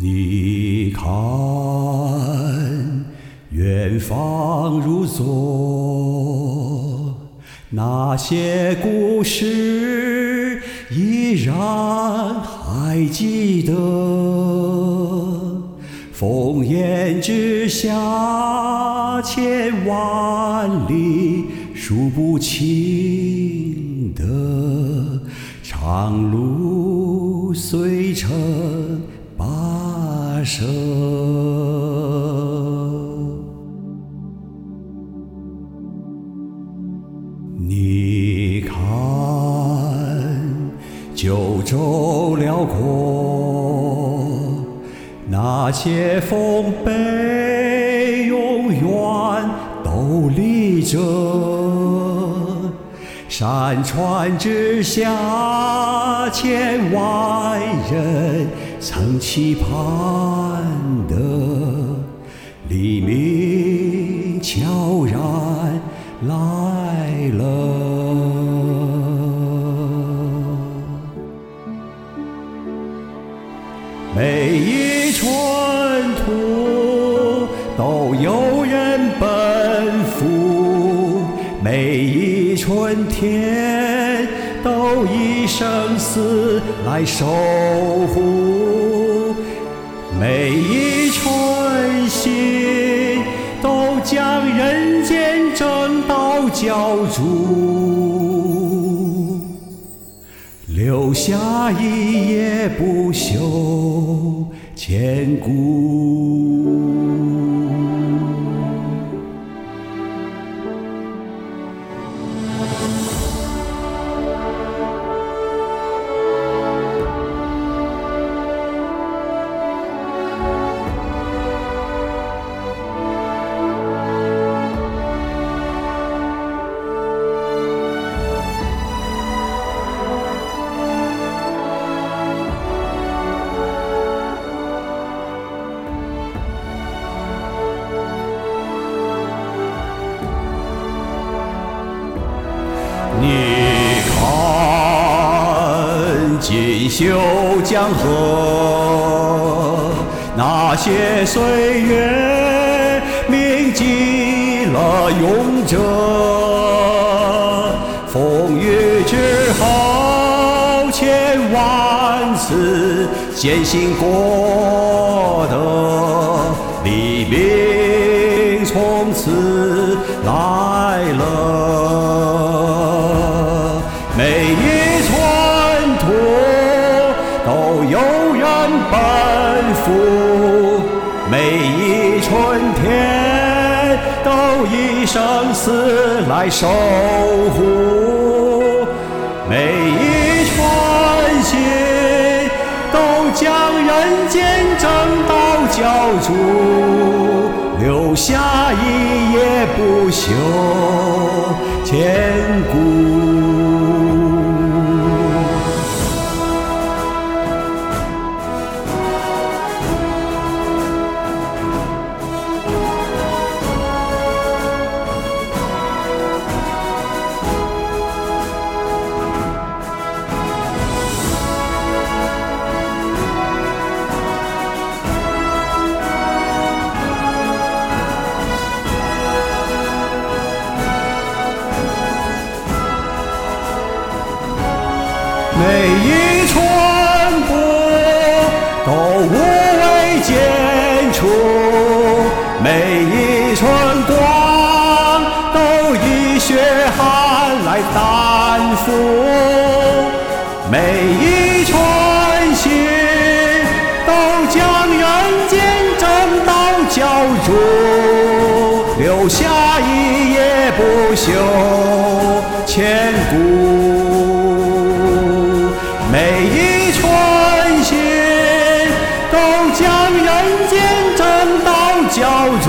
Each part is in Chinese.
你看，远方如昨，那些故事依然还记得。烽烟之下，千万里数不清的长路碎成跋涉。你看，九州辽阔，那些丰碑永远都立着。山川之下，千万人曾期盼的黎明悄然来了。每一寸土都有人奔赴，每一寸天都以生死来守护，每一寸心都将人间正道教主，留下一夜不朽千古。你看，锦绣江河，那些岁月铭记了永哲。风雨之后，千万次艰辛过的黎明，从此来了。每一寸土都有人奔赴，每一春天都以生死来守护，每一寸心都将人间正道教主，留下一夜不朽千古。每一寸步都无畏艰楚，每一寸光都以血汗来担负，每一寸心都将人间正道教主，留下一夜不朽千古。每一寸心都将人间正道教主，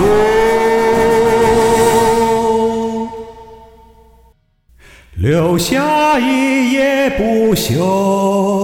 留下一夜不朽